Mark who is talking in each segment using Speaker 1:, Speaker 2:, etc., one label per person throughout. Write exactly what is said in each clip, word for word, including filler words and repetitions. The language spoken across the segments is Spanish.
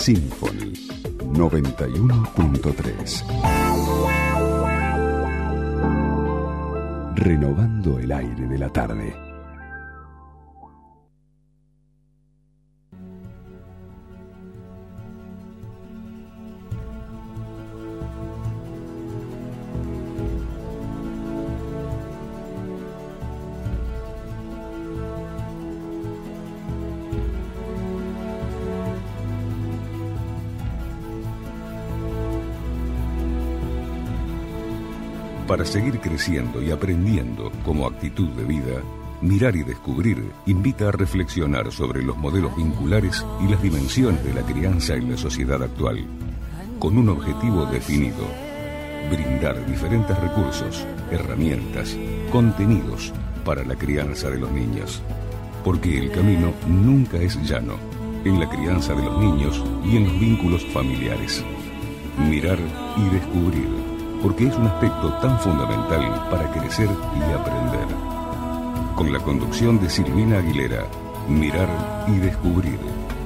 Speaker 1: Symphony noventa y uno punto tres. Renovando el aire de la tarde.
Speaker 2: Para seguir creciendo y aprendiendo como actitud de vida, Mirar y Descubrir invita a reflexionar sobre los modelos vinculares y las dimensiones de la crianza en la sociedad actual, con un objetivo definido: brindar diferentes recursos, herramientas, contenidos para la crianza de los niños. Porque el camino nunca es llano en la crianza de los niños y en los vínculos familiares. Mirar y Descubrir, porque es un aspecto tan fundamental para crecer y aprender. Con la conducción de Silvina Aguilera, Mirar y Descubrir.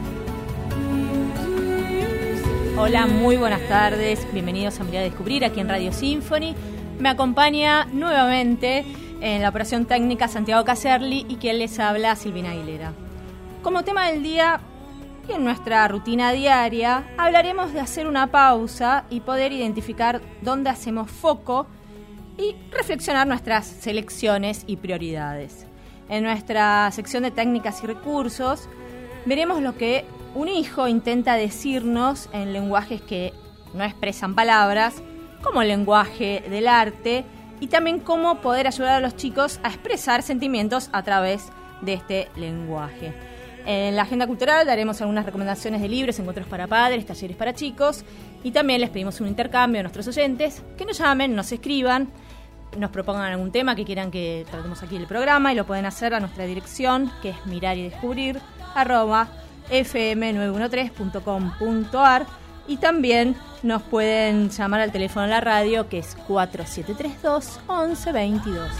Speaker 3: Hola, muy buenas tardes, bienvenidos a Mirar y Descubrir aquí en Radio Symphony. Me acompaña nuevamente en la operación técnica Santiago Caserli y quien les habla, Silvina Aguilera. Como tema del día, y en nuestra rutina diaria, hablaremos de hacer una pausa y poder identificar dónde hacemos foco y reflexionar nuestras selecciones y prioridades. En nuestra sección de técnicas y recursos, veremos lo que un hijo intenta decirnos en lenguajes que no expresan palabras, como el lenguaje del arte, y también cómo poder ayudar a los chicos a expresar sentimientos a través de este lenguaje. En la agenda cultural daremos algunas recomendaciones de libros, encuentros para padres, talleres para chicos, y también les pedimos un intercambio a nuestros oyentes, que nos llamen, nos escriban, nos propongan algún tema que quieran que tratemos aquí en el programa, y lo pueden hacer a nuestra dirección, que es mirar y descubrir arroba f m nueve trece punto com punto a r, y también nos pueden llamar al teléfono de la radio, que es cuatro siete tres dos, once veintidós.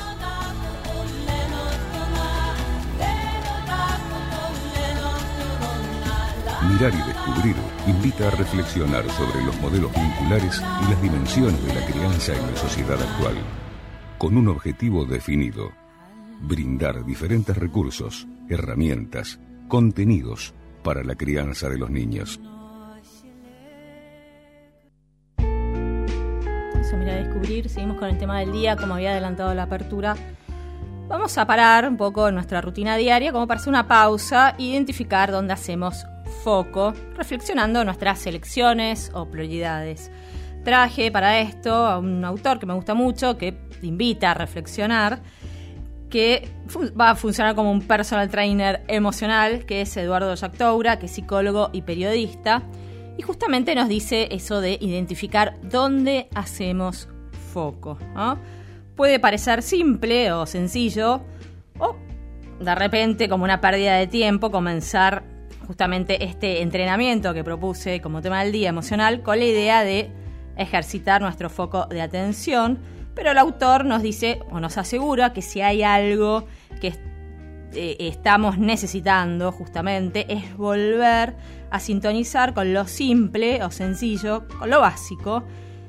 Speaker 2: Mirar y Descubrir invita a reflexionar sobre los modelos vinculares y las dimensiones de la crianza en la sociedad actual, con un objetivo definido: brindar diferentes recursos, herramientas, contenidos para la crianza de los niños.
Speaker 3: Eso, Mirar y Descubrir, seguimos con el tema del día, como había adelantado la apertura. Vamos a parar un poco en nuestra rutina diaria, como para hacer una pausa e identificar dónde hacemos foco, reflexionando nuestras selecciones o prioridades. Traje para esto a un autor que me gusta mucho, que te invita a reflexionar, que fu- va a funcionar como un personal trainer emocional, que es Eduardo Yactoura, que es psicólogo y periodista, y justamente nos dice eso de identificar dónde hacemos foco, ¿no? Puede parecer simple o sencillo, o de repente, como una pérdida de tiempo, comenzar justamente este entrenamiento que propuse como tema del día emocional, con la idea de ejercitar nuestro foco de atención. Pero el autor nos dice, o nos asegura, que si hay algo que eh, estamos necesitando justamente es volver a sintonizar con lo simple o sencillo, con lo básico,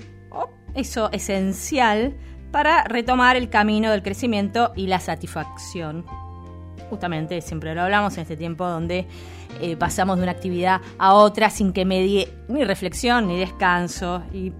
Speaker 3: o eso esencial para retomar el camino del crecimiento y la satisfacción. Justamente, siempre lo hablamos en este tiempo donde eh, pasamos de una actividad a otra sin que medie ni reflexión ni descanso, y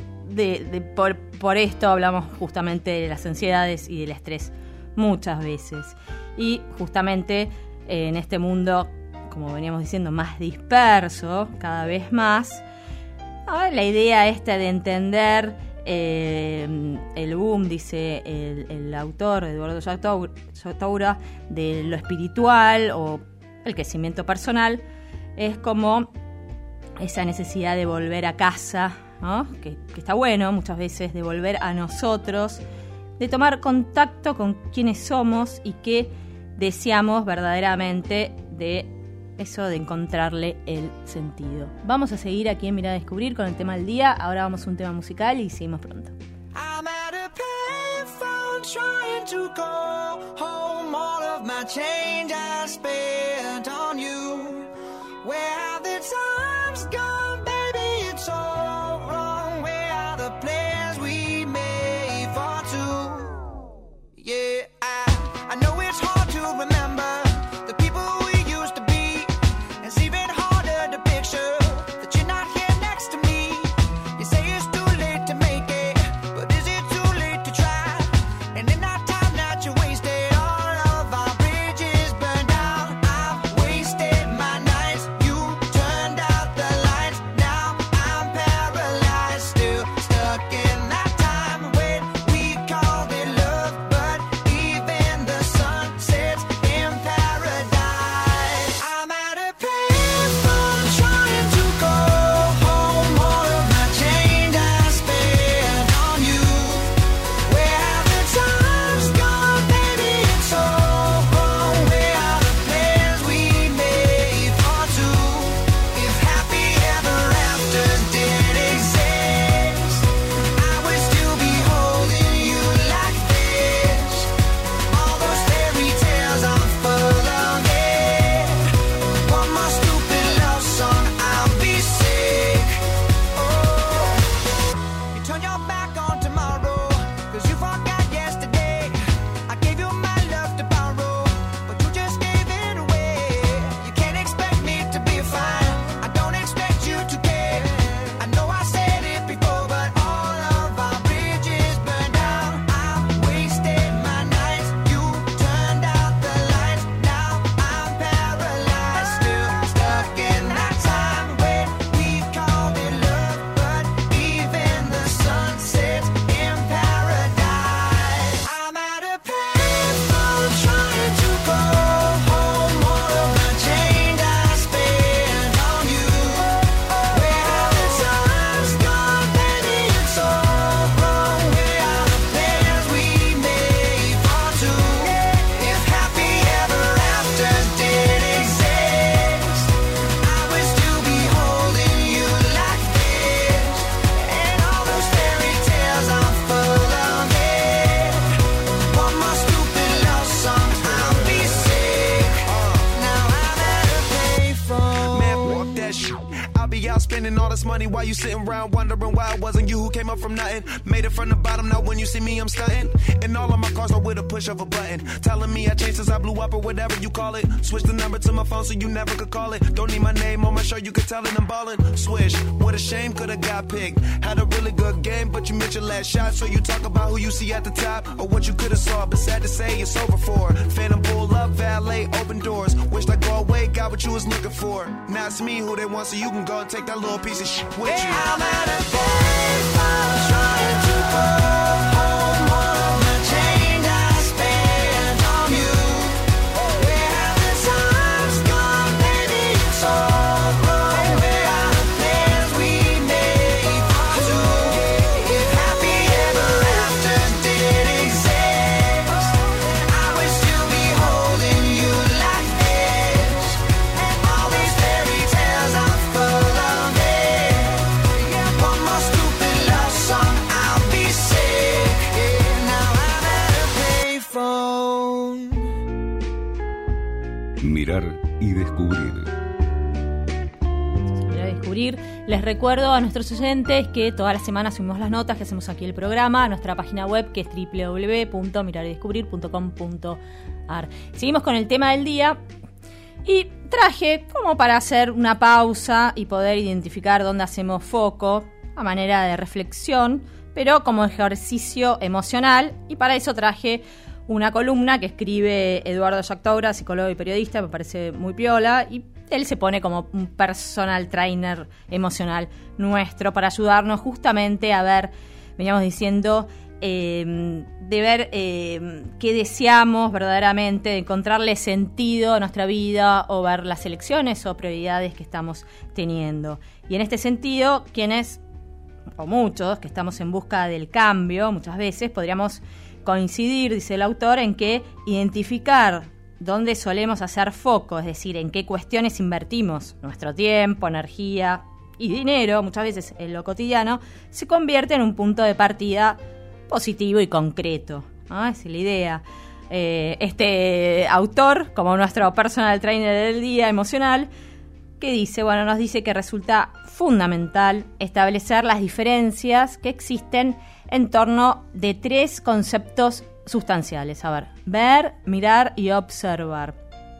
Speaker 3: de, de, por, por esto hablamos justamente de las ansiedades y del estrés muchas veces. Y justamente eh, en este mundo, como veníamos diciendo, más disperso cada vez más, ahora la idea esta de entender Eh, el boom, dice el, el autor Eduardo Yactoura, de lo espiritual o el crecimiento personal, es como esa necesidad de volver a casa, ¿no? que, que está bueno muchas veces, de volver a nosotros, de tomar contacto con quienes somos y qué deseamos verdaderamente, de eso de encontrarle el sentido. Vamos a seguir aquí en Mirar a Descubrir con el tema del día. Ahora vamos a un tema musical y seguimos pronto.
Speaker 4: I'm at a payphone trying to call home. All of my change I spent on you. Where have the times gone? spending all this money while you sitting around wondering why it wasn't you who came up from nothing. Made it from the bottom, now when you see me, I'm stunting. And all of my cars are with a push of a button. Telling me I changed since I blew up or whatever you call it. Switch the number to my phone so you never could call it. Don't need my name on my shirt, you could tell it I'm ballin'. Swish, what a shame, could've got picked. Had a really good game, but you missed your last shot. So you talk about who you see at the top or what you could've saw. But sad to say, it's over for. Phantom pull up, valet, open doors. Wished I go away, got what you was looking for. Now it's me who they want, so you can go and take that little piece of shit with you.
Speaker 5: Hey, I'm at a baseball trying to go home on the chain I spent on you. Where have the times gone, baby? It's all wrong. Where are the plans we made for two? If happy ever after did exist, I would still be holding you like this. And all these fairy tales are full of it. One more stupid love song, I'll be sick. Now I'm at a payphone.
Speaker 2: Mirar y descubrir.
Speaker 3: Mirar y descubrir. Les recuerdo a nuestros oyentes que todas las semanas subimos las notas que hacemos aquí el programa a nuestra página web, que es doble u doble u doble u punto mirar y descubrir punto com punto a r. Seguimos con el tema del día y traje como para hacer una pausa y poder identificar dónde hacemos foco a manera de reflexión, pero como ejercicio emocional, y para eso traje una columna que escribe Eduardo Yactoura, psicólogo y periodista, me parece muy piola, y él se pone como un personal trainer emocional nuestro para ayudarnos justamente a ver, veníamos diciendo, eh, de ver eh, qué deseamos verdaderamente, de encontrarle sentido a nuestra vida o ver las elecciones o prioridades que estamos teniendo. Y en este sentido, quienes, o muchos, que estamos en busca del cambio, muchas veces podríamos coincidir, dice el autor, en que identificar dónde solemos hacer foco, es decir, en qué cuestiones invertimos nuestro tiempo, energía y dinero, muchas veces en lo cotidiano, se convierte en un punto de partida positivo y concreto, ¿no? Esa es la idea. Eh, este autor, como nuestro personal trainer del día emocional, que dice, bueno, nos dice que resulta fundamental establecer las diferencias que existen en torno de tres conceptos sustanciales. A ver, ver, mirar y observar.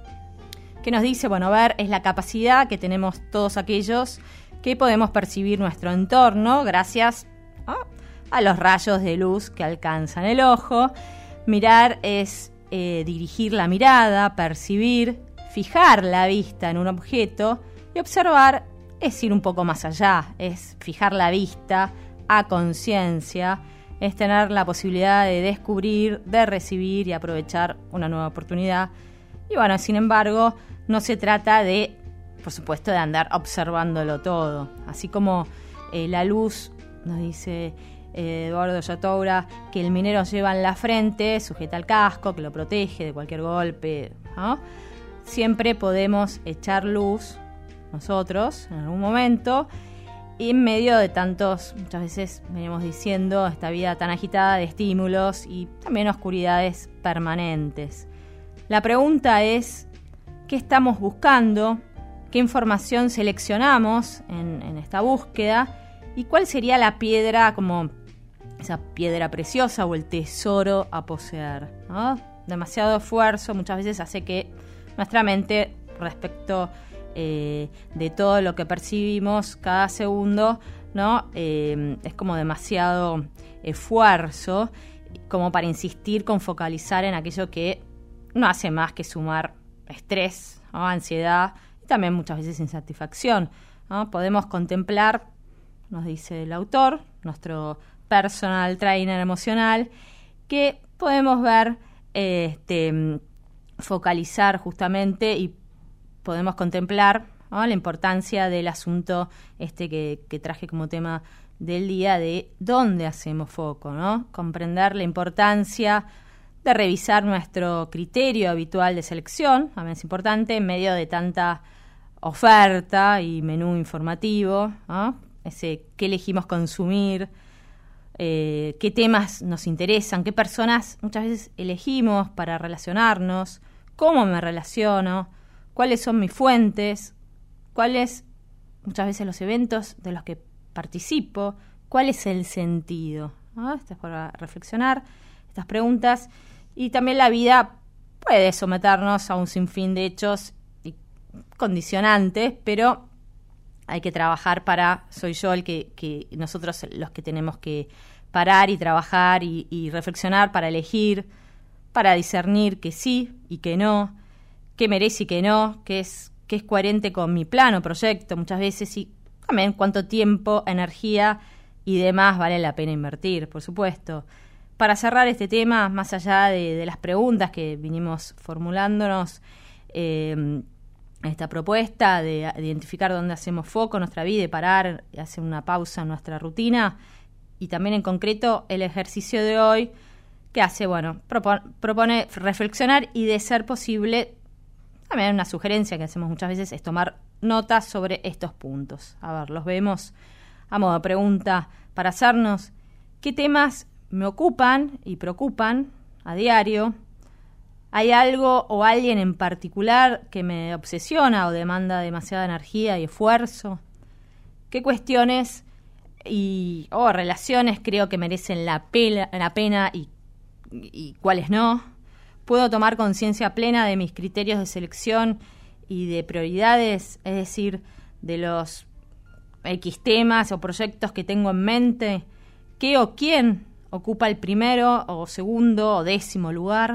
Speaker 3: ¿Qué nos dice? Bueno, ver es la capacidad que tenemos todos aquellos que podemos percibir nuestro entorno gracias a, a los rayos de luz que alcanzan el ojo. Mirar es eh, dirigir la mirada, percibir, fijar la vista en un objeto, y observar es ir un poco más allá, es fijar la vista a conciencia, es tener la posibilidad de descubrir, de recibir y aprovechar una nueva oportunidad. Y bueno, sin embargo, no se trata de, por supuesto, de andar observándolo todo. Así como eh, la luz, nos dice eh, Eduardo Yactoura, que el minero lleva en la frente, sujeta al casco, que lo protege de cualquier golpe, ¿no? Siempre podemos echar luz nosotros en algún momento, y en medio de tantos, muchas veces venimos diciendo, esta vida tan agitada de estímulos y también oscuridades permanentes. La pregunta es, ¿qué estamos buscando? ¿Qué información seleccionamos en, en esta búsqueda? ¿Y cuál sería la piedra, como esa piedra preciosa o el tesoro a poseer, ¿no? Demasiado esfuerzo muchas veces hace que nuestra mente, respecto Eh, de todo lo que percibimos cada segundo, ¿no? Eh, es como demasiado esfuerzo como para insistir con focalizar en aquello que no hace más que sumar estrés, ¿no? Ansiedad y también muchas veces insatisfacción, ¿no? Podemos contemplar, nos dice el autor, nuestro personal trainer emocional, que podemos ver, eh, este, focalizar justamente y podemos contemplar, ¿no? La importancia del asunto este que, que traje como tema del día, de dónde hacemos foco, ¿no? Comprender la importancia de revisar nuestro criterio habitual de selección, también es importante, en medio de tanta oferta y menú informativo, ¿no? Ese qué elegimos consumir, eh, qué temas nos interesan, qué personas muchas veces elegimos para relacionarnos, cómo me relaciono, cuáles son mis fuentes, cuál es muchas veces los eventos de los que participo, cuál es el sentido, ¿no? Esto es para reflexionar estas preguntas. Y también la vida puede someternos a un sinfín de hechos y condicionantes, pero hay que trabajar para, soy yo el que, que nosotros los que tenemos que parar y trabajar y, y reflexionar para elegir, para discernir que sí y que no, que merece y que no, que es, que es coherente con mi plan o proyecto muchas veces, y también cuánto tiempo, energía y demás vale la pena invertir, por supuesto. Para cerrar este tema, más allá de, de las preguntas que vinimos formulándonos, eh, esta propuesta de, de identificar dónde hacemos foco en nuestra vida y parar y hacer una pausa en nuestra rutina, y también en concreto el ejercicio de hoy, que hace, bueno, propone, propone reflexionar y, de ser posible, también una sugerencia que hacemos muchas veces es tomar notas sobre estos puntos. A ver, los vemos a modo de pregunta para hacernos qué temas me ocupan y preocupan a diario. ¿Hay algo o alguien en particular que me obsesiona o demanda demasiada energía y esfuerzo? ¿Qué cuestiones y o oh, relaciones creo que merecen la, pela, la pena y, y cuáles no? ¿Puedo tomar conciencia plena de mis criterios de selección y de prioridades? Es decir, de los X temas o proyectos que tengo en mente. ¿Qué o quién ocupa el primero o segundo o décimo lugar?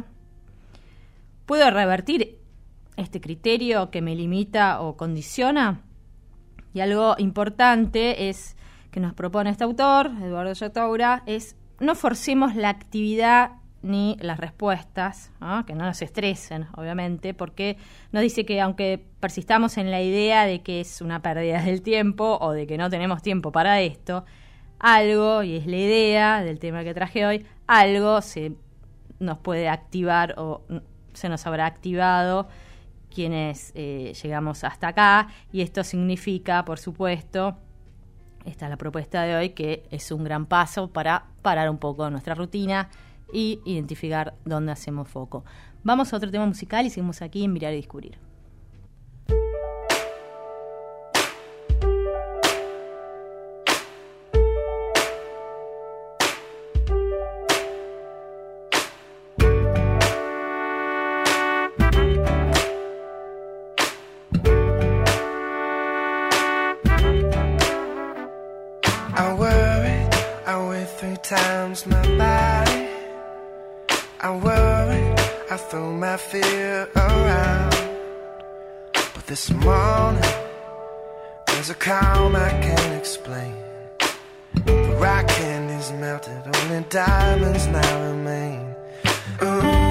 Speaker 3: ¿Puedo revertir este criterio que me limita o condiciona? Y algo importante es que nos propone este autor, Eduardo Yatoura, es no forcemos la actividad ni las respuestas, ¿no? Que no nos estresen, obviamente, porque nos dice que aunque persistamos en la idea de que es una pérdida del tiempo o de que no tenemos tiempo para esto, algo, y es la idea del tema que traje hoy, algo se nos puede activar o se nos habrá activado quienes eh, llegamos hasta acá, y esto significa, por supuesto, esta es la propuesta de hoy, que es un gran paso para parar un poco nuestra rutina y identificar dónde hacemos foco. Vamos a otro tema musical y seguimos aquí en Mirar y Descubrir.
Speaker 5: I worry, I weigh three times my body. I worry, I throw my fear around. But this morning, there's a calm I can't explain. The rock candy's melted, only diamonds now remain. Ooh.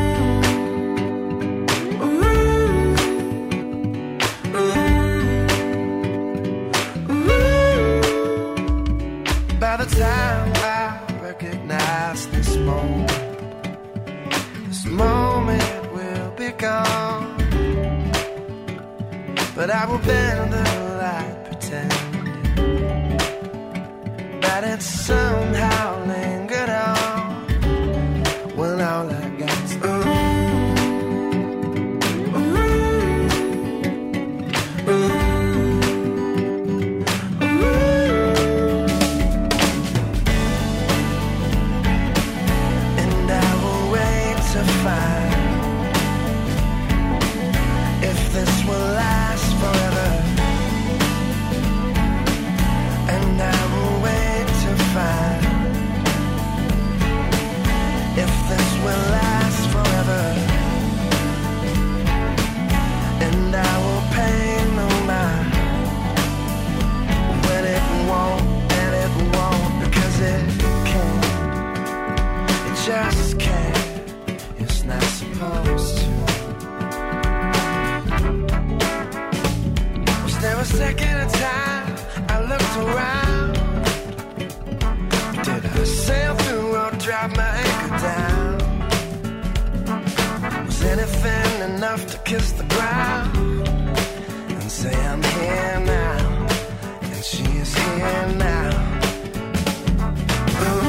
Speaker 5: By the time I recognize this moment, this moment will be gone. But I will bend the light, pretending that it somehow lingered on. When all I got is ooh, ooh, ooh. If this will last forever, and I will wait to find if this will last forever, and I will pay no mind when it won't, and it won't, because it can't, it just can't. It's not supposed to. Was there a second of time I looked around? Did I sail through or drop my anchor down? Was anything enough to kiss the ground and say I'm here now, and she is here now? Ooh.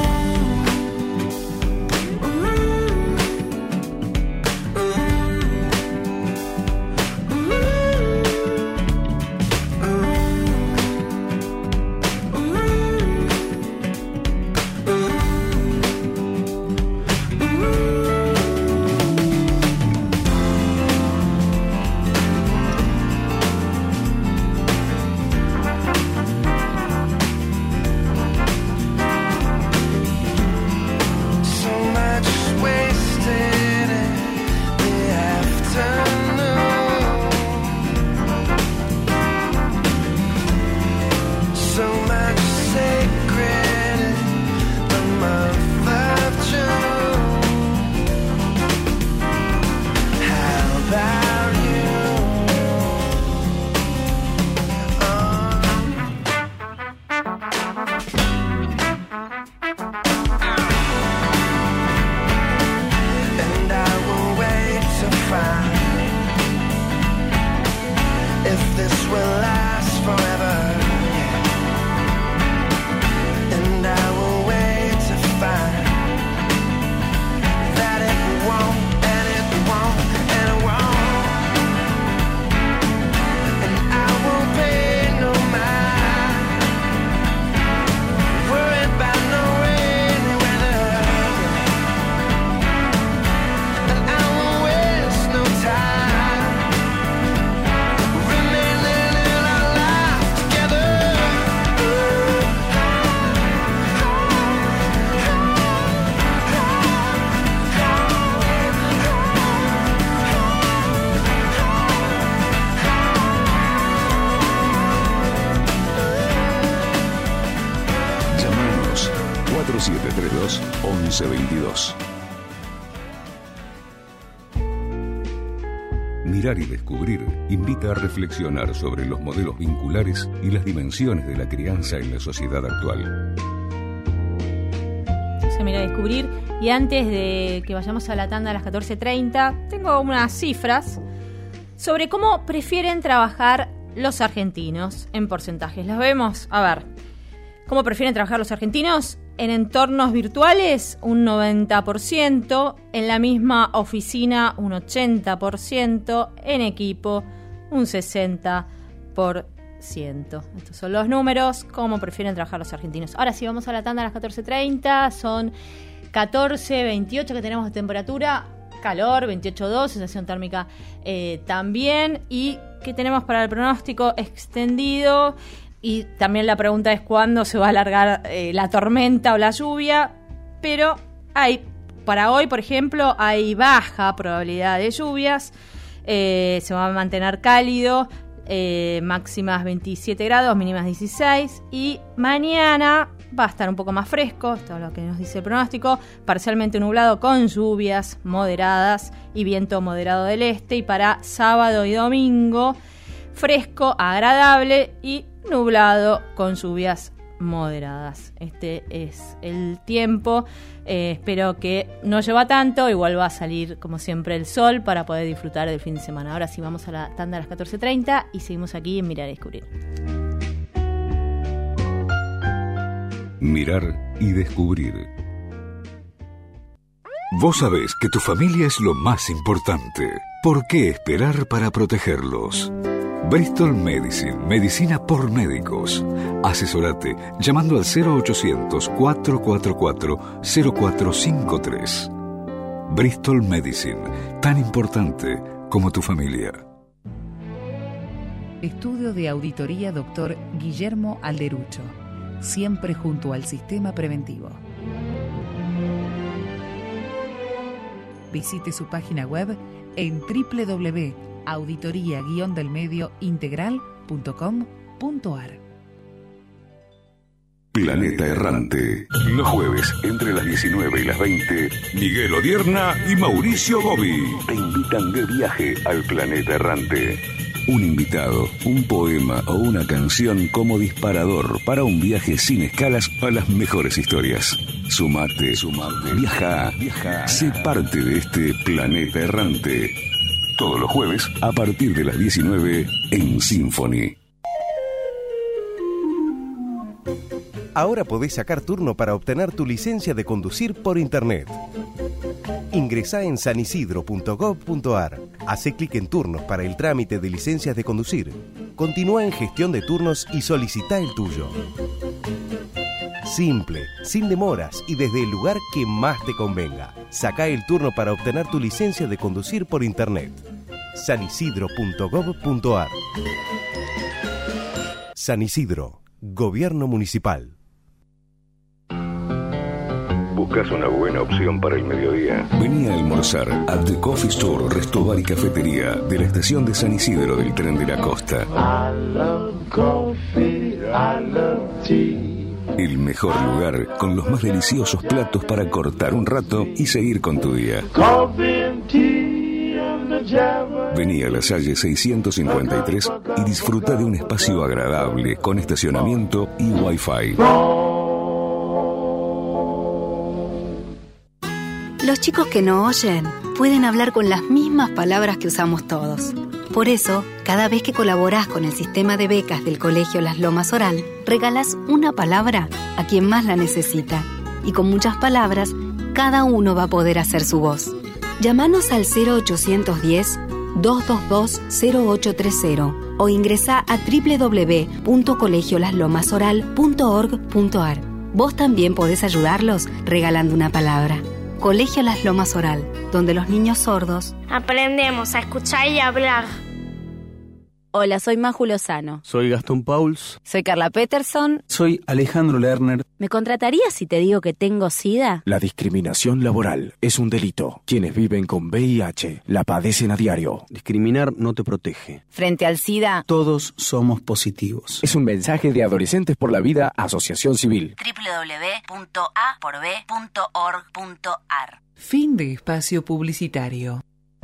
Speaker 5: if this will last forever. And I will wait to find that it won't, and it won't, and it won't. And I won't pay no mind, worry about no rainy weather. And I won't waste no time remaining in our life together.
Speaker 2: Llamanos cuatro siete tres dos, once veintidós. Mirar y descubrir invita a reflexionar sobre los modelos vinculares y las dimensiones de la crianza en la sociedad actual.
Speaker 3: Se mira a descubrir. Y antes de que vayamos a la tanda a las catorce treinta, tengo unas cifras sobre cómo prefieren trabajar los argentinos en porcentajes. ¿Las vemos? A ver. ¿Cómo prefieren trabajar los argentinos? En entornos virtuales, un noventa por ciento. En la misma oficina, un ochenta por ciento. En equipo, un sesenta por ciento. Estos son los números. ¿Cómo prefieren trabajar los argentinos? Ahora sí, vamos a la tanda a las catorce treinta. Son catorce veintiocho que tenemos de temperatura. Calor, veintiocho punto dos. Sensación térmica eh, también. ¿Y qué tenemos para el pronóstico extendido? Y también la pregunta es cuándo se va a alargar eh, la tormenta o la lluvia. Pero hay, para hoy, por ejemplo, hay baja probabilidad de lluvias. Eh, se va a mantener cálido. Eh, máximas veintisiete grados, mínimas dieciséis. Y mañana va a estar un poco más fresco. Esto es lo que nos dice el pronóstico. Parcialmente nublado con lluvias moderadas y viento moderado del este. Y para sábado y domingo, fresco, agradable y nublado con lluvias moderadas. Este es el tiempo. Eh, espero que no llueva tanto. Igual va a salir, como siempre, el sol para poder disfrutar del fin de semana. Ahora sí, vamos a la tanda a las catorce treinta y seguimos aquí en Mirar y Descubrir.
Speaker 2: Mirar y descubrir.
Speaker 6: Vos sabés que tu familia es lo más importante. ¿Por qué esperar para protegerlos? Bristol Medicine, medicina por médicos. Asesorate llamando al cero ochocientos, cuatro cuatro cuatro, cero cuatro cinco tres. Bristol Medicine, tan importante como tu familia.
Speaker 7: Estudio de Auditoría Doctor Guillermo Alderucho. Siempre junto al sistema preventivo. Visite su página web en doble u doble u doble u punto auditoría guión del medio integral punto com punto a r.
Speaker 2: Planeta Errante. Los jueves, entre las diecinueve y las veinte, Miguel Odierna y Mauricio Gobi te invitan de viaje al Planeta Errante. Un invitado, un poema o una canción como disparador para un viaje sin escalas a las mejores historias. Sumate, sumate, viaja, viaja. Sé parte de este Planeta Errante. Todos los jueves, a partir de las diecinueve, en Symphony.
Speaker 8: Ahora podés sacar turno para obtener tu licencia de conducir por internet. Ingresá en san isidro punto gov punto a r. Hacé clic en turnos para el trámite de licencias de conducir. Continúa en gestión de turnos y solicita el tuyo. Simple, sin demoras y desde el lugar que más te convenga. Sacá el turno para obtener tu licencia de conducir por internet. san isidro punto gov punto a r. San Isidro, Gobierno Municipal.
Speaker 2: ¿Buscas una buena opción para el mediodía? Vení a almorzar a The Coffee Store, Resto Bar y Cafetería de la estación de San Isidro del Tren de la Costa.
Speaker 5: I love coffee, I love tea.
Speaker 2: El mejor lugar con los más deliciosos platos para cortar un rato y seguir con tu día.
Speaker 5: Coffee and tea and the Java.
Speaker 2: Vení a la Salle seiscientos cincuenta y tres y disfruta de un espacio agradable con estacionamiento y wifi.
Speaker 9: Los chicos que no oyen pueden hablar con las mismas palabras que usamos todos. Por eso, cada vez que colaborás con el sistema de becas del Colegio Las Lomas Oral, regalás una palabra a quien más la necesita. Y con muchas palabras, cada uno va a poder hacer su voz. Llámanos al cero ochocientos diez, dos dos dos, cero ocho tres cero o ingresá a doble u doble u doble u punto colegio las lomas oral punto org punto a r. Vos también podés ayudarlos regalando una palabra. Colegio Las Lomas Oral, donde los niños sordos
Speaker 10: aprendemos a escuchar y hablar.
Speaker 11: Hola, soy Maju Lozano.
Speaker 12: Soy Gastón Pauls.
Speaker 11: Soy Carla Peterson.
Speaker 12: Soy Alejandro Lerner.
Speaker 11: ¿Me contratarías si te digo que tengo SIDA?
Speaker 13: La discriminación laboral es un delito. Quienes viven con V I H la padecen a diario.
Speaker 12: Discriminar no te protege.
Speaker 11: Frente al SIDA,
Speaker 12: todos somos positivos.
Speaker 13: Es un mensaje de Adolescentes por la Vida, Asociación Civil.
Speaker 11: doble u doble u doble u punto a por b punto org punto a r.
Speaker 7: Fin de espacio publicitario.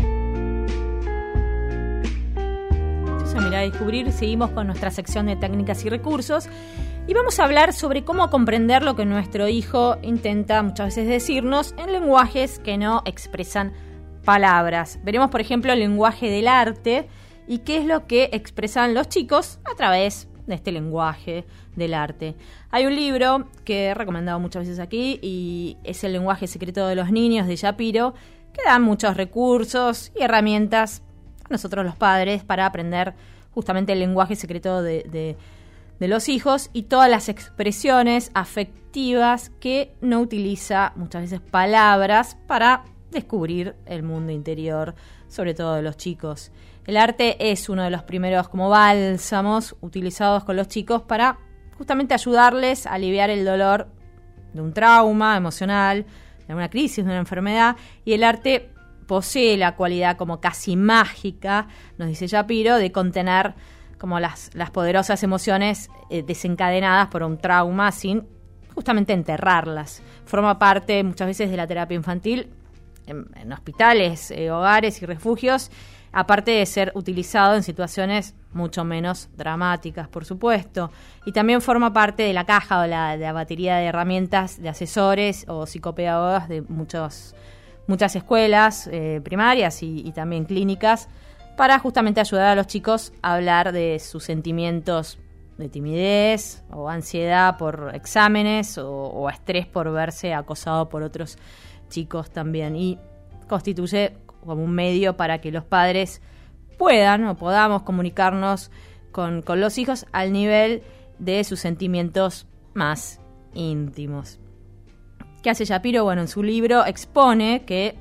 Speaker 3: A Mirar y Descubrir, seguimos con nuestra sección de técnicas y recursos y vamos a hablar sobre cómo comprender lo que nuestro hijo intenta muchas veces decirnos en lenguajes que no expresan palabras. Veremos, por ejemplo, el lenguaje del arte y qué es lo que expresan los chicos a través de este lenguaje del arte. Hay un libro que he recomendado muchas veces aquí y es El lenguaje secreto de los niños, de Shapiro, que da muchos recursos y herramientas nosotros los padres para aprender justamente el lenguaje secreto de, de, de los hijos y todas las expresiones afectivas que no utiliza muchas veces palabras para descubrir el mundo interior, sobre todo de los chicos. El arte es uno de los primeros como bálsamos utilizados con los chicos para justamente ayudarles a aliviar el dolor de un trauma emocional, de una crisis, de una enfermedad, y el arte posee la cualidad como casi mágica, nos dice Shapiro, de contener como las, las poderosas emociones eh, desencadenadas por un trauma sin justamente enterrarlas. Forma parte muchas veces de la terapia infantil en, en hospitales, eh, hogares y refugios, aparte de ser utilizado en situaciones mucho menos dramáticas, por supuesto. Y también forma parte de la caja o la, de la batería de herramientas de asesores o psicopedagogas de muchos muchas escuelas eh, primarias y, y también clínicas para justamente ayudar a los chicos a hablar de sus sentimientos de timidez o ansiedad por exámenes o, o estrés por verse acosado por otros chicos también, y constituye como un medio para que los padres puedan o podamos comunicarnos con, con los hijos al nivel de sus sentimientos más íntimos. ¿Qué hace Shapiro? Bueno, en su libro expone que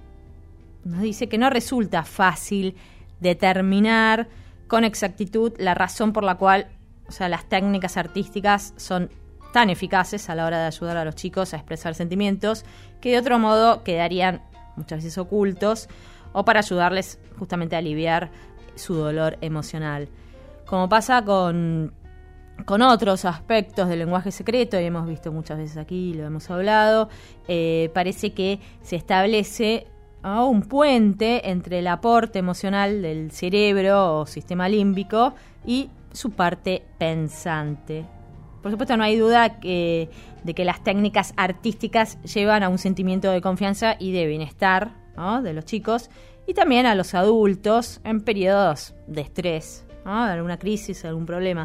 Speaker 3: nos dice que no resulta fácil determinar con exactitud la razón por la cual, o sea, las técnicas artísticas son tan eficaces a la hora de ayudar a los chicos a expresar sentimientos que de otro modo quedarían muchas veces ocultos o para ayudarles justamente a aliviar su dolor emocional. Como pasa con... con otros aspectos del lenguaje secreto, y hemos visto muchas veces aquí, lo hemos hablado, eh, parece que se establece ¿no? un puente entre el aporte emocional del cerebro o sistema límbico y su parte pensante. Por supuesto, no hay duda que, de que las técnicas artísticas llevan a un sentimiento de confianza y de bienestar ¿no? de los chicos y también a los adultos en periodos de estrés, ¿no? de alguna crisis, algún problema.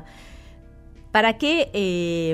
Speaker 3: ¿Para qué eh,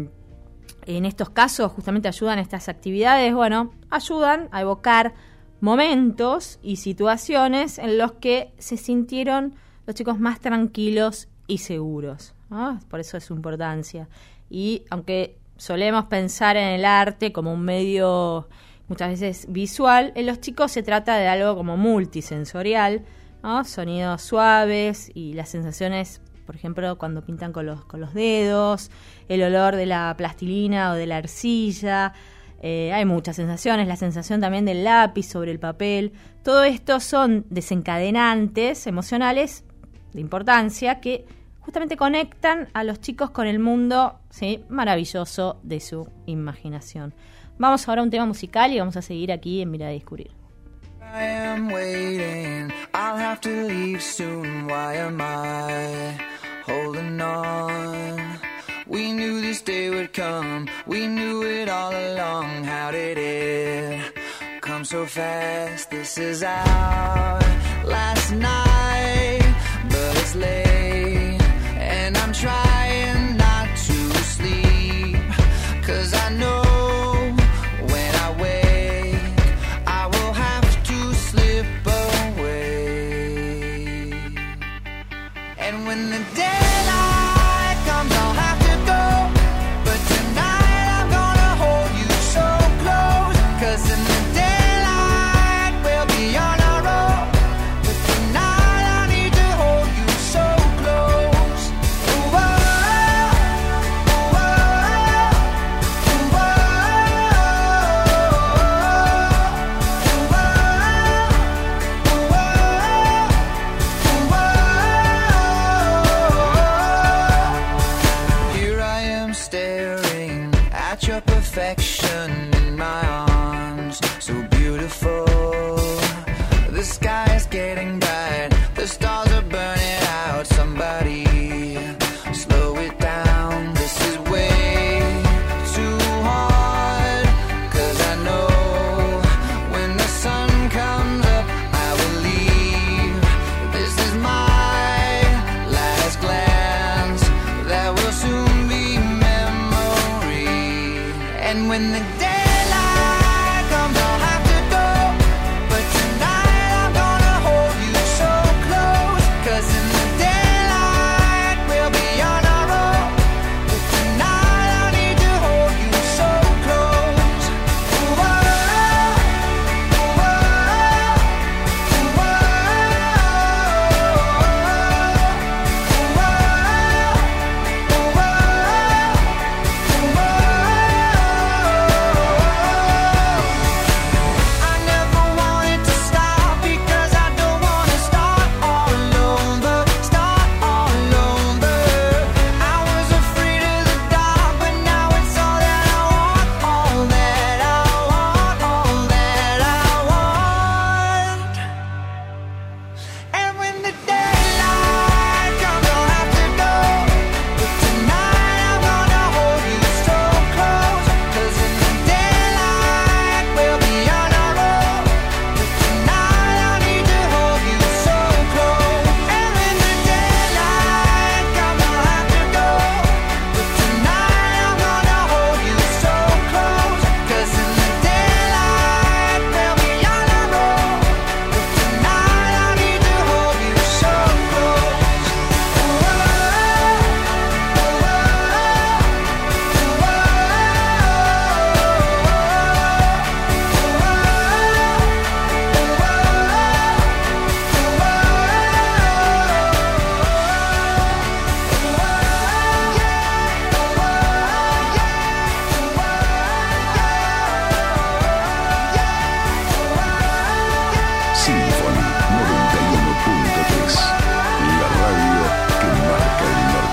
Speaker 3: en estos casos justamente ayudan estas actividades? Bueno, ayudan a evocar momentos y situaciones en los que se sintieron los chicos más tranquilos y seguros, ¿no? Por eso es su importancia. Y aunque solemos pensar en el arte como un medio muchas veces visual, en los chicos se trata de algo como multisensorial, ¿no? Sonidos suaves y las sensaciones, por ejemplo, cuando pintan con los, con los dedos, el olor de la plastilina o de la arcilla, eh, hay muchas sensaciones, la sensación también del lápiz sobre el papel. Todo esto son desencadenantes emocionales de importancia que justamente conectan a los chicos con el mundo, ¿sí? maravilloso de su imaginación. Vamos ahora a un tema musical y vamos a seguir aquí en Mirar y Descubrir.
Speaker 5: I am waiting, I'll have to leave soon, why am I holding on? We knew this day would come, we knew it all along, how did it come so fast? This is our last night, it's late and I'm trying not to sleep, 'cause I know when I wake I will have to slip away. And when the daylight comes I'll have to go, but tonight I'm gonna hold you so close, 'cause in the daylight we'll be on our own, but tonight I need to hold you so close. Ooh, oh, ooh, oh, ooh, oh, ooh, ooh, ooh, ooh. Here I am staring at your perfection in my arms, so beautiful. The sky is getting bright, the stars are burning out. Somebody slow it down, this is way too hard. 'Cause I know when the sun comes up I will leave. This is my last glance, that will soon be memory. And when the daylight comes I'll have to go, but tonight I'm gonna hold you so close, 'cause in the daylight we'll be on our own, but tonight I need to hold you so close. Ooh, oh, ooh, oh, ooh, oh, ooh, oh, ooh, I never wanted to stop because I don't wanna start all alone, but start all alone, but I was afraid of the dark, but now it's all that I want, all that I want, all that I want. And when the daylight comes I'll have to go, but tonight I'm gonna hold you so close, 'cause in the daylight we'll be on our own, but tonight I need to hold you so close. And when the daylight comes I'll have to go, but tonight I'm gonna hold you so close, 'cause in the daylight we'll be on our own, but tonight I need to hold you so close. Ooh, oh,
Speaker 2: Symphony noventa y uno punto tres, la radio que marca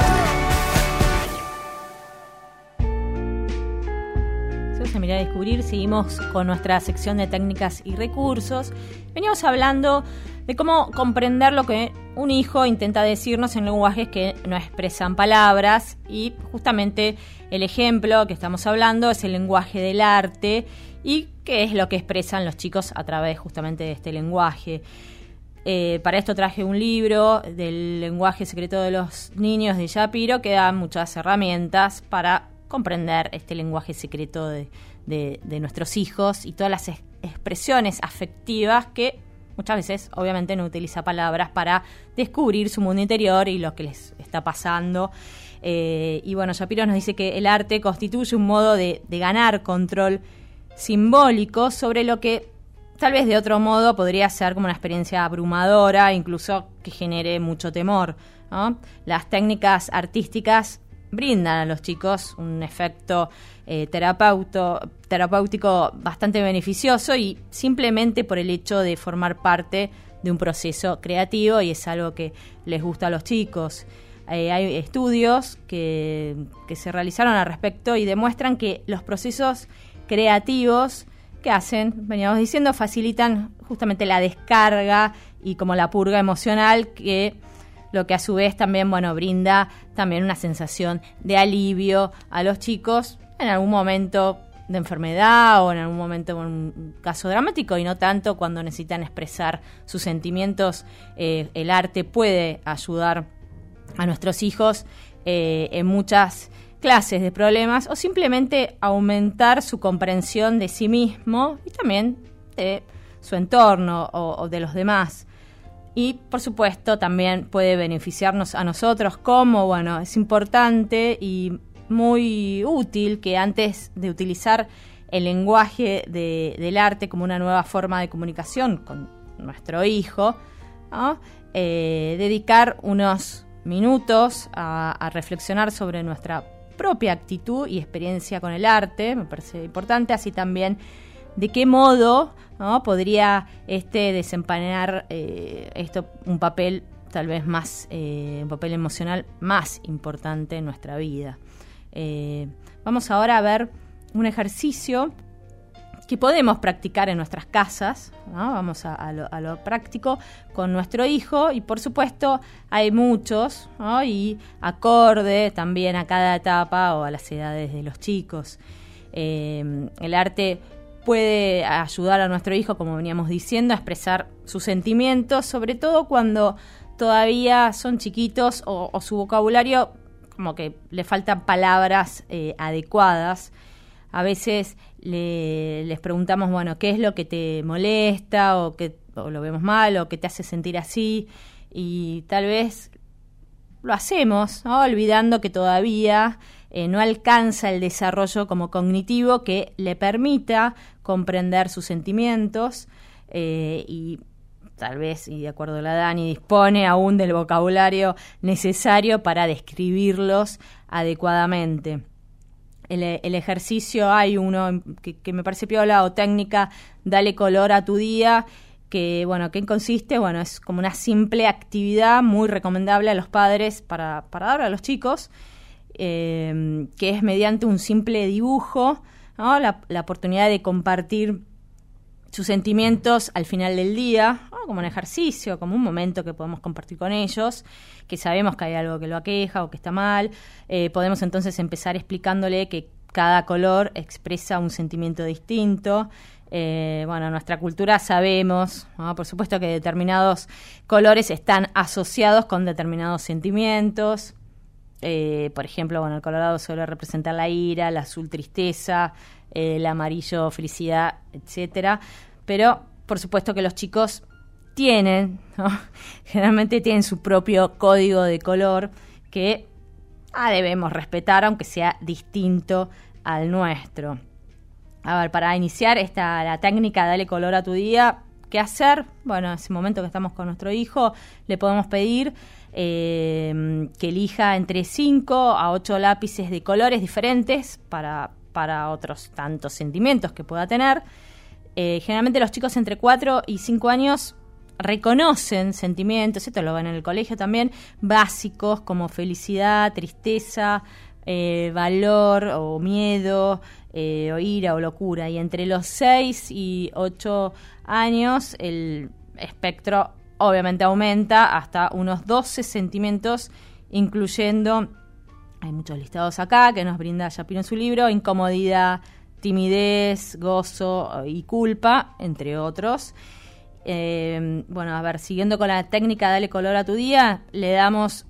Speaker 2: el norte.
Speaker 3: Vamos a mirar y descubrir, seguimos con nuestra sección de técnicas y recursos. Veníamos hablando de cómo comprender lo que un hijo intenta decirnos en lenguajes que no expresan palabras, y justamente el ejemplo que estamos hablando es el lenguaje del arte y qué es lo que expresan los chicos a través justamente de este lenguaje. Eh, para esto traje un libro del lenguaje secreto de los niños de Shapiro, que da muchas herramientas para comprender este lenguaje secreto de, de, de nuestros hijos y todas las es- expresiones afectivas que muchas veces obviamente no utiliza palabras para descubrir su mundo interior y lo que les está pasando. Eh, y bueno, Shapiro nos dice que el arte constituye un modo de, de ganar control simbólico sobre lo que tal vez de otro modo podría ser como una experiencia abrumadora, incluso que genere mucho temor, ¿no? Las técnicas artísticas brindan a los chicos un efecto eh, terapeuto, terapéutico bastante beneficioso, y simplemente por el hecho de formar parte de un proceso creativo, y es algo que les gusta a los chicos. Eh, hay estudios que, que se realizaron al respecto y demuestran que los procesos creativos que hacen, veníamos diciendo, facilitan justamente la descarga y como la purga emocional, que lo que a su vez también, bueno, brinda también una sensación de alivio a los chicos en algún momento de enfermedad o en algún momento un caso dramático, y no tanto cuando necesitan expresar sus sentimientos. Eh, el arte puede ayudar a nuestros hijos eh, en muchas clases de problemas, o simplemente aumentar su comprensión de sí mismo y también de su entorno o, o de los demás. Y por supuesto también puede beneficiarnos a nosotros, como, bueno, es importante y muy útil que antes de utilizar el lenguaje de, del arte como una nueva forma de comunicación con nuestro hijo, ¿no? eh, dedicar unos minutos a, a reflexionar sobre nuestra propia actitud y experiencia con el arte, me parece importante, así también de qué modo, ¿no?, podría este desempeñar eh, esto un papel tal vez más, eh, un papel emocional más importante en nuestra vida. Eh, vamos ahora a ver un ejercicio que podemos practicar en nuestras casas, ¿no? Vamos a, a, lo, a lo práctico con nuestro hijo, y por supuesto hay muchos, ¿no?, y acorde también a cada etapa o a las edades de los chicos. Eh, el arte puede ayudar a nuestro hijo, como veníamos diciendo, a expresar sus sentimientos, sobre todo cuando todavía son chiquitos o, o su vocabulario como que le faltan palabras eh, adecuadas. A veces le, les preguntamos, bueno, ¿qué es lo que te molesta o que o lo vemos mal o que te hace sentir así? Y tal vez lo hacemos, ¿no?, olvidando que todavía eh, no alcanza el desarrollo como cognitivo que le permita comprender sus sentimientos eh, y tal vez, y de acuerdo a la Dani, dispone aún del vocabulario necesario para describirlos adecuadamente. El, el ejercicio, hay uno que, que me parece piola, o técnica, dale color a tu día, que, bueno, ¿qué consiste? Bueno, es como una simple actividad muy recomendable a los padres para, para dar a los chicos, eh, que es mediante un simple dibujo, ¿no?, la, la oportunidad de compartir sus sentimientos al final del día, ¿no?, como un ejercicio, como un momento que podemos compartir con ellos, que sabemos que hay algo que lo aqueja o que está mal. Eh, podemos entonces empezar explicándole que cada color expresa un sentimiento distinto. Eh, bueno, en nuestra cultura sabemos, ¿no?, por supuesto, que determinados colores están asociados con determinados sentimientos. Eh, por ejemplo, bueno, el colorado suele representar la ira, el azul tristeza, eh, el amarillo felicidad, etcétera. Pero por supuesto que los chicos tienen, ¿no?, generalmente tienen su propio código de color que ah, debemos respetar, aunque sea distinto al nuestro. A ver, para iniciar esta la técnica Dale color a tu día, ¿qué hacer? Bueno, en ese momento que estamos con nuestro hijo, le podemos pedir eh, que elija entre cinco a ocho lápices de colores diferentes para, para otros tantos sentimientos que pueda tener. Eh, generalmente los chicos entre cuatro y cinco años reconocen sentimientos, esto lo ven en el colegio también, básicos como felicidad, tristeza, eh, valor o miedo, eh, o ira o locura. Y entre los seis y ocho años el espectro obviamente aumenta hasta unos doce sentimientos, incluyendo, hay muchos listados acá que nos brinda Shapiro en su libro, incomodidad, timidez, gozo y culpa, entre otros. Eh, bueno, a ver, siguiendo con la técnica Dale color a tu día, le damos,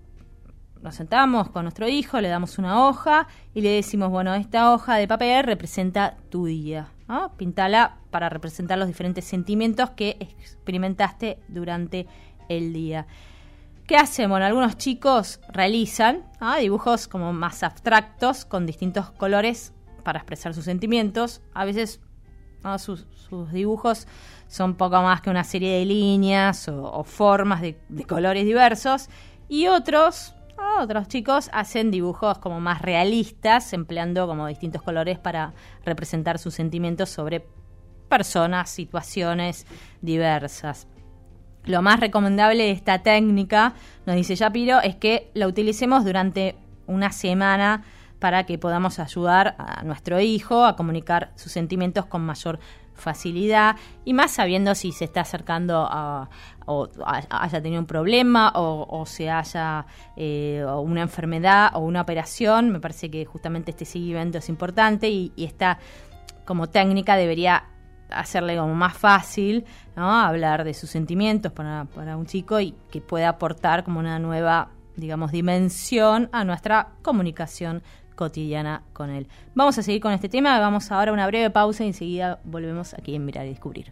Speaker 3: nos sentamos con nuestro hijo, le damos una hoja y le decimos, bueno, esta hoja de papel representa tu día, ¿no? Píntala para representar los diferentes sentimientos que experimentaste durante el día. ¿Qué hacen? Bueno, algunos chicos realizan, ¿no?, dibujos como más abstractos con distintos colores para expresar sus sentimientos. A veces, ¿no?, sus, sus dibujos son poco más que una serie de líneas o, o formas de, de colores diversos, y otros, ¿no?, otros chicos hacen dibujos como más realistas, empleando como distintos colores para representar sus sentimientos sobre personas, situaciones diversas. Lo más recomendable de esta técnica, nos dice Shapiro, es que la utilicemos durante una semana para que podamos ayudar a nuestro hijo a comunicar sus sentimientos con mayor facilidad, y más sabiendo si se está acercando a o a, haya tenido un problema o, o se haya eh, o una enfermedad o una operación. Me parece que justamente este seguimiento es importante y, y esta como técnica debería hacerle como más fácil, ¿no?, hablar de sus sentimientos para, para un chico y que pueda aportar como una nueva, digamos, dimensión a nuestra comunicación cotidiana con él. Vamos a seguir con este tema, vamos ahora a una breve pausa y enseguida volvemos aquí en Mirar y Descubrir.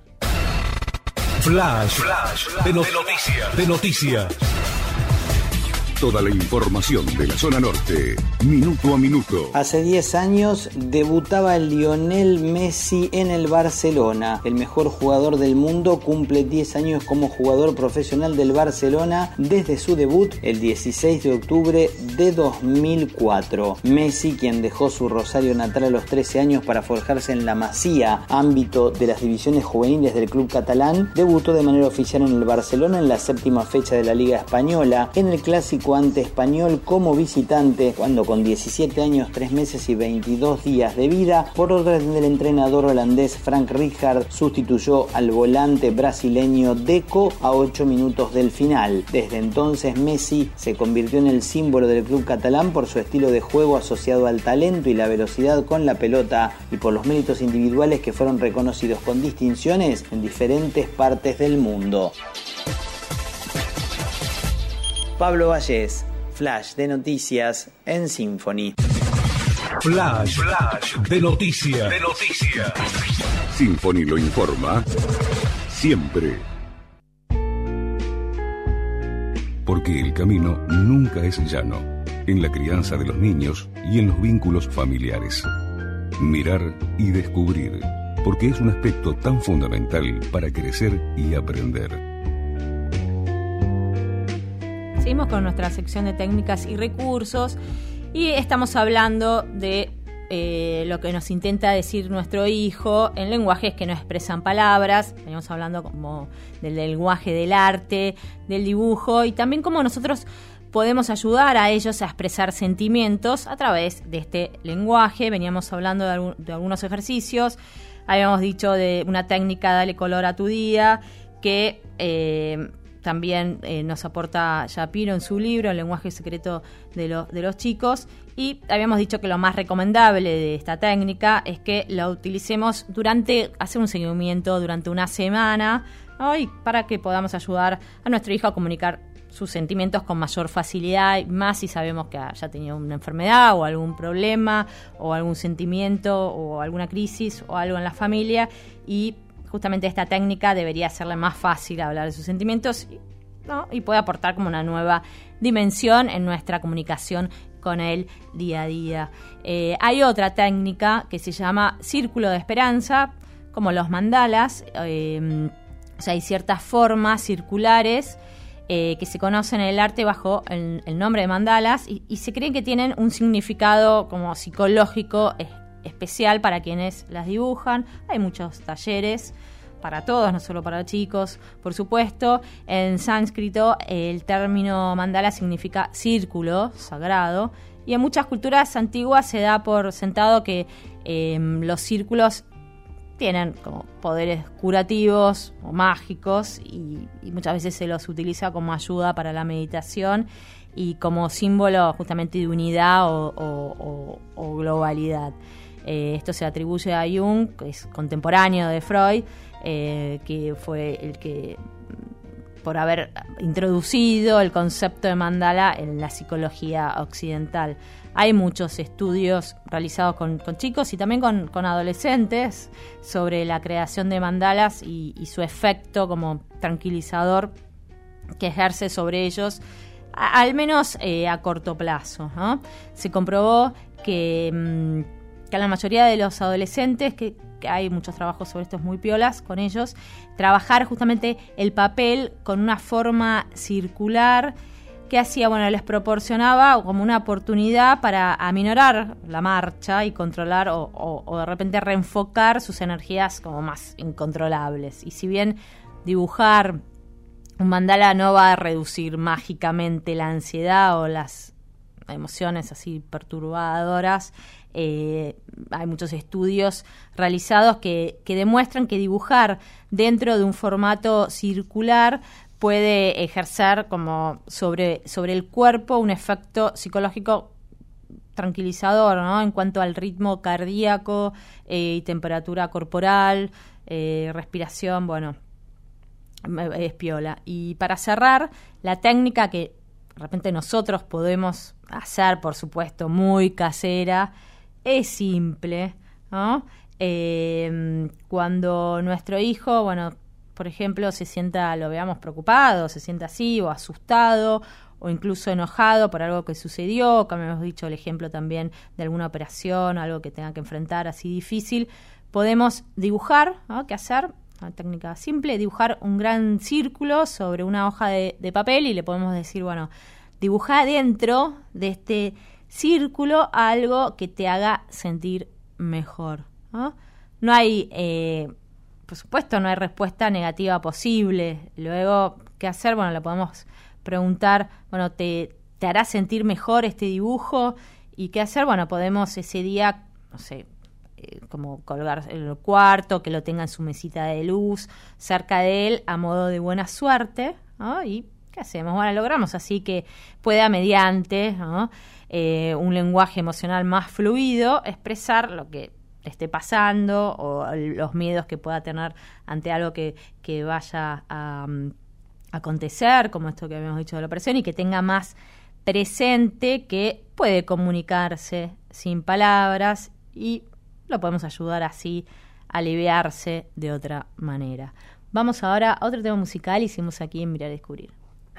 Speaker 14: Flash, Flash de, no- de noticias, de noticias.
Speaker 2: Toda la información de la zona norte, minuto a minuto.
Speaker 15: Hace diez años debutaba Lionel Messi en el Barcelona. El mejor jugador del mundo cumple diez años como jugador profesional del Barcelona desde su debut el dieciséis de octubre de dos mil cuatro. Messi, quien dejó su Rosario natal a los trece años para forjarse en la Masía, ámbito de las divisiones juveniles del club catalán, debutó de manera oficial en el Barcelona en la séptima fecha de la Liga Española, en el clásico ante Español como visitante, cuando con diecisiete años, tres meses y veintidós días de vida, por orden del entrenador holandés Frank Rijkaard, sustituyó al volante brasileño Deco a ocho minutos del final. Desde entonces Messi se convirtió en el símbolo del club catalán por su estilo de juego asociado al talento y la velocidad con la pelota y por los méritos individuales que fueron reconocidos con distinciones en diferentes partes del mundo. Pablo Vallés, Flash de noticias en Symphony.
Speaker 14: Flash, Flash de noticias, de noticias.
Speaker 2: Symphony lo informa siempre. Porque el camino nunca es llano, en la crianza de los niños y en los vínculos familiares. Mirar y descubrir, porque es un aspecto tan fundamental para crecer y aprender.
Speaker 3: Seguimos con nuestra sección de técnicas y recursos y estamos hablando de eh, lo que nos intenta decir nuestro hijo en lenguajes que no expresan palabras. Venimos hablando como del lenguaje del arte, del dibujo y también cómo nosotros podemos ayudar a ellos a expresar sentimientos a través de este lenguaje. Veníamos hablando de, algún, de algunos ejercicios, habíamos dicho de una técnica Dale color a tu día que... Eh, También eh, nos aporta Shapiro en su libro El lenguaje secreto de, lo, de los chicos, y habíamos dicho que lo más recomendable de esta técnica es que la utilicemos durante, hacer un seguimiento durante una semana, ¿no?, y para que podamos ayudar a nuestro hijo a comunicar sus sentimientos con mayor facilidad, más si sabemos que haya tenido una enfermedad o algún problema o algún sentimiento o alguna crisis o algo en la familia, y justamente esta técnica debería hacerle más fácil hablar de sus sentimientos, ¿no?, y puede aportar como una nueva dimensión en nuestra comunicación con él día a día. Eh, hay otra técnica que se llama círculo de esperanza, como los mandalas. Eh, o sea, hay ciertas formas circulares eh, que se conocen en el arte bajo el, el nombre de mandalas y, y se creen que tienen un significado como psicológico específico especial para quienes las dibujan. Hay muchos talleres para todos, no solo para chicos, por supuesto. En sánscrito el término mandala significa círculo sagrado y en muchas culturas antiguas se da por sentado que eh, los círculos tienen como poderes curativos o mágicos y, y muchas veces se los utiliza como ayuda para la meditación y como símbolo justamente de unidad o, o, o, o globalidad. Eh, esto se atribuye a Jung, que es contemporáneo de Freud, eh, que fue el que, por haber introducido el concepto de mandala en la psicología occidental. Hay muchos estudios realizados con, con chicos y también con, con adolescentes sobre la creación de mandalas y, y su efecto como tranquilizador que ejerce sobre ellos, a, al menos eh, a corto plazo, ¿no? Se comprobó que... Mmm, que a la mayoría de los adolescentes, que, que hay muchos trabajos sobre estos muy piolas con ellos, trabajar justamente el papel con una forma circular que hacía, bueno, les proporcionaba como una oportunidad para aminorar la marcha y controlar o, o, o de repente reenfocar sus energías como más incontrolables. Y si bien dibujar un mandala no va a reducir mágicamente la ansiedad o las emociones así perturbadoras, eh, hay muchos estudios realizados que, que demuestran que dibujar dentro de un formato circular puede ejercer como sobre, sobre el cuerpo un efecto psicológico tranquilizador, ¿no? En cuanto al ritmo cardíaco eh, y temperatura corporal, eh, respiración, bueno, es piola. Y para cerrar, la técnica que de repente nosotros podemos hacer, por supuesto, muy casera, es simple, ¿no? Eh, cuando nuestro hijo, bueno, por ejemplo, se sienta, lo veamos preocupado, se sienta así, o asustado, o incluso enojado por algo que sucedió, como hemos dicho el ejemplo también de alguna operación, algo que tenga que enfrentar así difícil, podemos dibujar, ¿no? ¿Qué hacer? Una técnica simple, dibujar un gran círculo sobre una hoja de, de papel y le podemos decir, bueno, dibuja dentro de este círculo algo que te haga sentir mejor, ¿no? No hay, eh, por supuesto, no hay respuesta negativa posible. Luego, ¿qué hacer? Bueno, le podemos preguntar, bueno, ¿te, te hará sentir mejor este dibujo? ¿Y qué hacer? Bueno, podemos ese día, no sé, eh, como colgar en el cuarto, que lo tenga en su mesita de luz, cerca de él, a modo de buena suerte, ¿no? Y ¿qué hacemos? Bueno, logramos así que pueda, mediante, ¿no? eh, un lenguaje emocional más fluido, expresar lo que le esté pasando o los miedos que pueda tener ante algo que, que vaya a um, acontecer, como esto que habíamos dicho de la operación, y que tenga más presente que puede comunicarse sin palabras y lo podemos ayudar así a aliviarse de otra manera. Vamos ahora a otro tema musical y seguimos aquí en Mirar y Descubrir.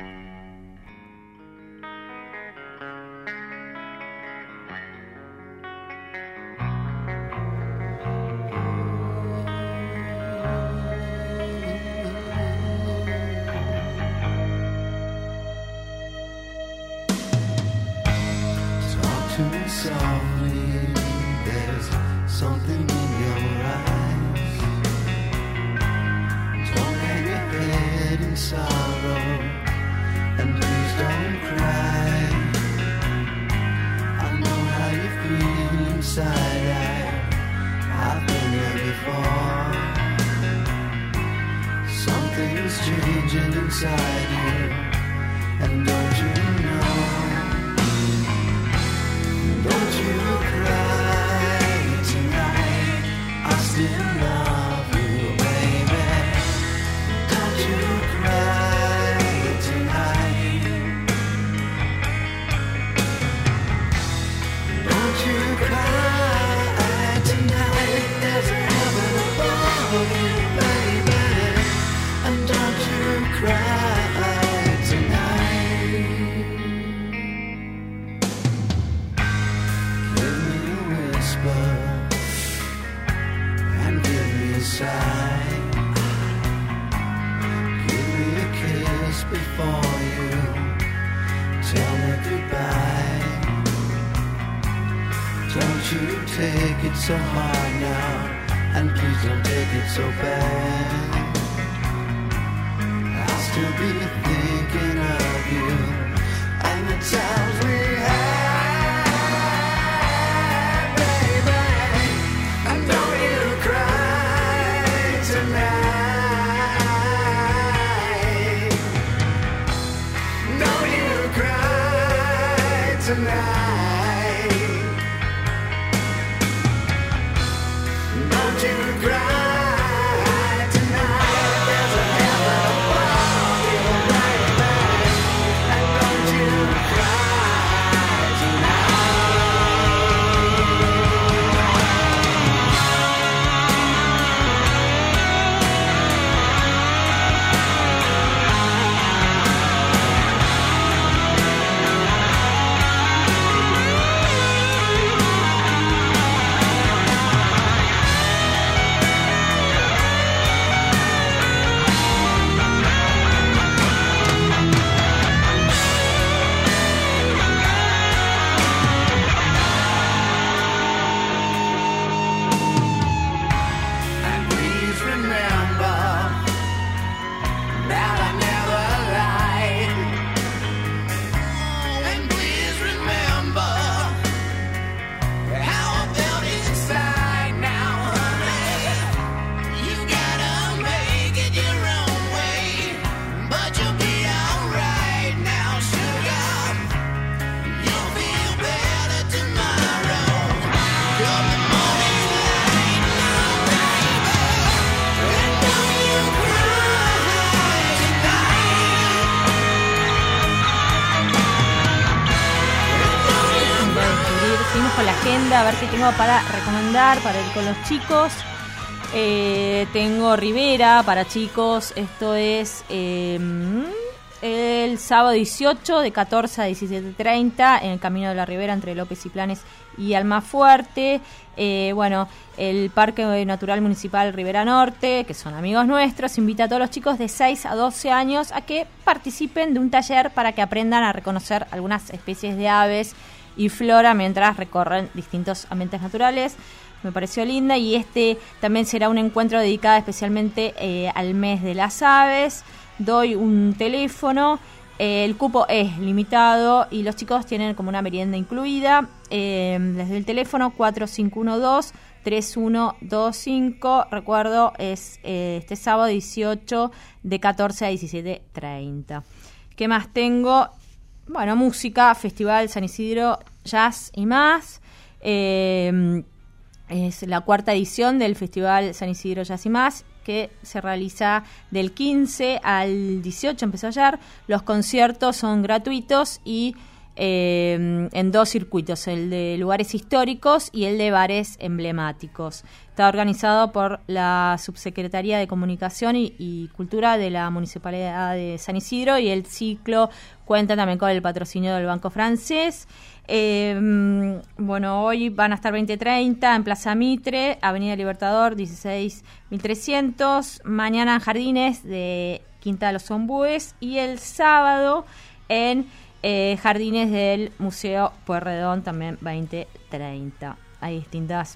Speaker 5: Softly, there's something in your eyes. Don't hang your head in sorrow, and please don't cry. I know how you feel inside. I, I've been there before. Something's changing inside you, and don't you know? Don't you cry tonight, I still love you, baby. Don't you cry tonight. Don't you cry tonight, there's a heaven above you, baby. And don't you cry tonight. And give me a sigh. Give me a kiss before you tell me goodbye. Don't you take it so hard now, and please don't take it so bad. I'll still be thinking of you and the times we had. Tonight, don't you cry tonight. There's a heaven above you, baby, and don't you cry tonight.
Speaker 3: bajo la agenda a ver qué tengo para recomendar para ir con los chicos. Eh, tengo Rivera para chicos, esto es eh, el sábado dieciocho de catorce a diecisiete treinta en el Camino de la Ribera entre López y Planes y Almafuerte. Eh, bueno, el Parque Natural Municipal Ribera Norte, que son amigos nuestros, invita a todos los chicos de seis a doce años a que participen de un taller para que aprendan a reconocer algunas especies de aves y flora mientras recorren distintos ambientes naturales. Me pareció linda, y este también será un encuentro dedicado especialmente eh, al mes de las aves. Doy un teléfono, eh, el cupo es limitado y los chicos tienen como una merienda incluida. Eh, les doy el teléfono cuatro cinco uno dos, tres uno dos cinco. Recuerdo, es eh, este sábado dieciocho de catorce a diecisiete treinta. ¿Qué más tengo? Bueno, música, Festival San Isidro Jazz y más. Eh, es la cuarta edición del Festival San Isidro Jazz y más, que se realiza del quince al dieciocho, empezó ayer. Los conciertos son gratuitos y eh, en dos circuitos, el de lugares históricos y el de bares emblemáticos. Está organizado por la Subsecretaría de Comunicación y, y Cultura de la Municipalidad de San Isidro, y el ciclo cuenta también con el patrocinio del Banco Francés. Eh, bueno, hoy van a estar veinte treinta en Plaza Mitre, Avenida Libertador dieciséis mil trescientos, mañana en Jardines de Quinta de los Ombúes, y el sábado en eh, Jardines del Museo Pueyrredón también veinte treinta. Hay distintas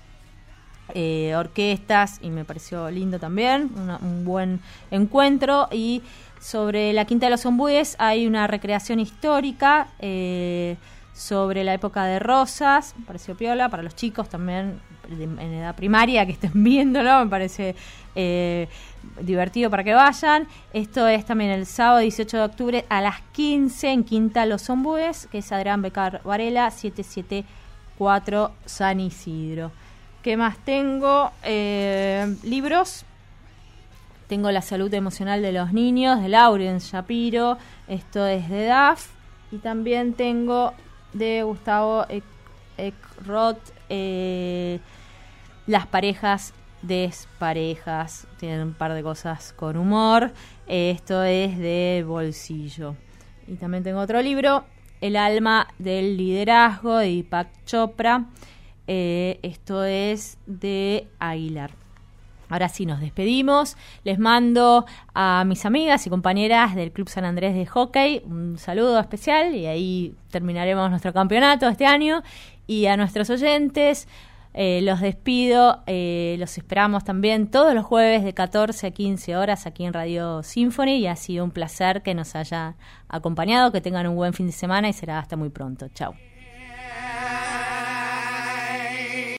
Speaker 3: eh, orquestas y me pareció lindo también, una, un buen encuentro. Y sobre la Quinta de los Ombúes hay una recreación histórica eh, sobre la época de Rosas, me pareció piola, para los chicos también de, en edad primaria que estén viéndolo, me parece eh, divertido para que vayan. Esto es también el sábado dieciocho de octubre a las quince en Quinta Los Ombúes, que es Adrián Becar Varela, setecientos setenta y cuatro San Isidro. ¿Qué más tengo? Eh, libros. Tengo La salud emocional de los niños, de Laurence Shapiro, esto es de D A F, y también tengo de Gustavo Eckroth, eh, Las parejas desparejas. Tienen un par de cosas con humor. Eh, esto es de Bolsillo. Y también tengo otro libro, El alma del liderazgo, de Deepak Chopra. Eh, esto es de Aguilar. Ahora sí, nos despedimos. Les mando a mis amigas y compañeras del Club San Andrés de Hockey un saludo especial, y ahí terminaremos nuestro campeonato este año. Y a nuestros oyentes eh, los despido. Eh, los esperamos también todos los jueves de catorce a quince horas aquí en Radio Symphony, y ha sido un placer que nos haya acompañado. Que tengan un buen fin de semana y será hasta muy pronto. Chau.